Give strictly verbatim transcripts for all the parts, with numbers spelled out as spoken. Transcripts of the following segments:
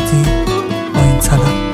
کردی با این طلب.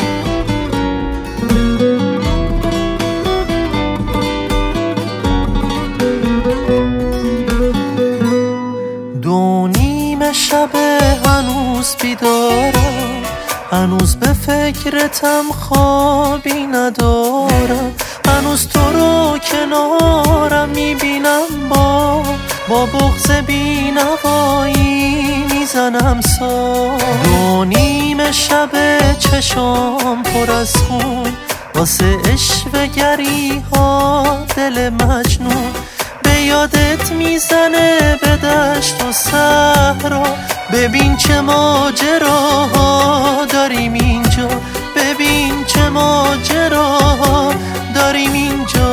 دو نیم شب هنوز بیدارم، هنوز به فکرتم خوابی ندارم، هنوز تو رو کنارم میبینم، با با بغض بینوایی میزنم سا. دو نیم شب چشام پر از خون، واسه اشوه‌گری ها دل مجنون، به یادت میزنه به دشت و صحرا. ببین چه ماجراها داریم اینجا، ببین چه ماجراها داریم اینجا.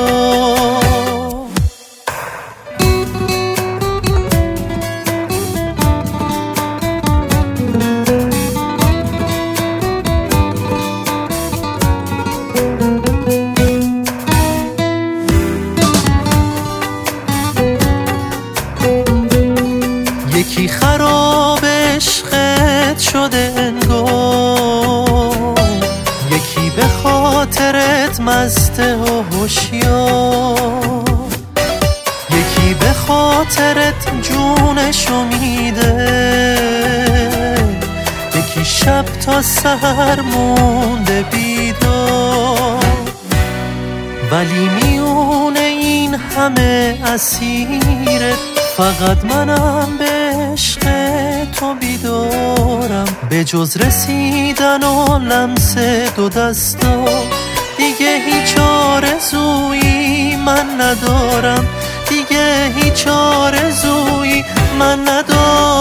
یکی خراب عشقت شده انگار، یکی به خاطرت مسته و هوشیار، یکی به خاطرت جونشو میده، یکی شب تا سحر مونده بیدار. ولی میونه این همه اسیرت، فقط منم به عشق تو بیدارم. به جز رسیدن و لمس دو دستا دیگه هیچ آرزویی من ندارم، دیگه هیچ آرزویی من ندارم.